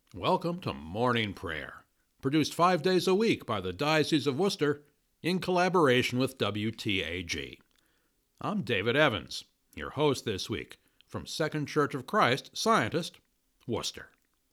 Welcome to Morning Prayer, produced 5 days a week by the Diocese of Worcester in collaboration with WTAG. I'm David Evans, your host this week from Second Church of Christ, Scientist, Worcester.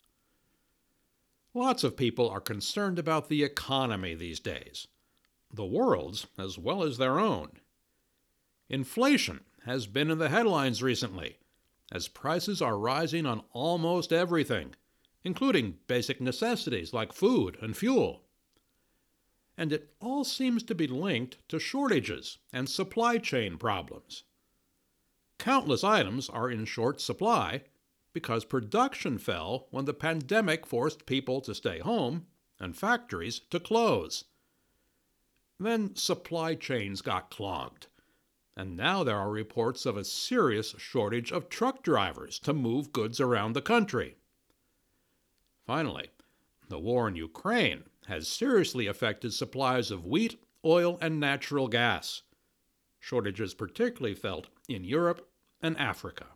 Lots of people are concerned about the economy these days, the world's as well as their own. Inflation has been in the headlines recently, as prices are rising on almost everything, including basic necessities like food and fuel. And it all seems to be linked to shortages and supply chain problems. Countless items are in short supply because production fell when the pandemic forced people to stay home and factories to close. Then supply chains got clogged, and now there are reports of a serious shortage of truck drivers to move goods around the country. Finally, the war in Ukraine has seriously affected supplies of wheat, oil, and natural gas. Shortages particularly felt in Europe and Africa.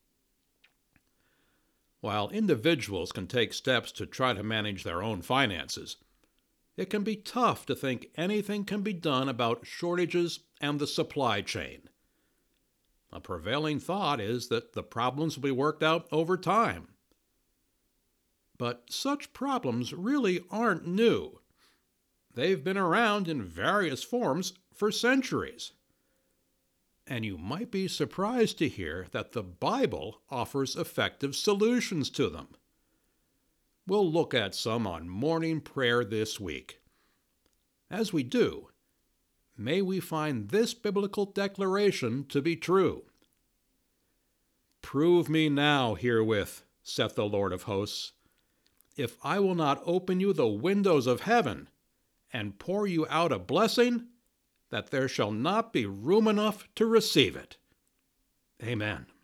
While individuals can take steps to try to manage their own finances, it can be tough to think anything can be done about shortages and the supply chain. A prevailing thought is that the problems will be worked out over time. But such problems really aren't new. They've been around in various forms for centuries. And you might be surprised to hear that the Bible offers effective solutions to them. We'll look at some on morning prayer this week. As we do, may we find this biblical declaration to be true. "Prove me now herewith, saith the Lord of hosts, if I will not open you the windows of heaven and pour you out a blessing, that there shall not be room enough to receive it." Amen.